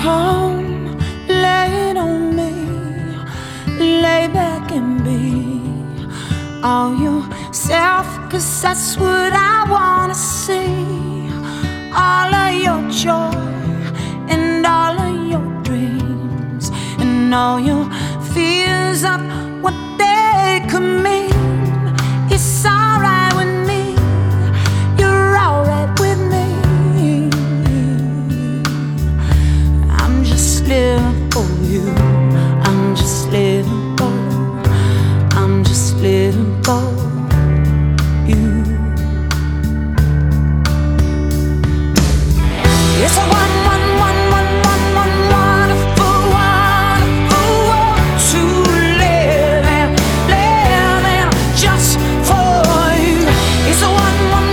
Come, lay it on me, lay back and be all yourself, 'cause that's what I wanna see. All of your joy and all of your dreams and all your fears of what they could mean.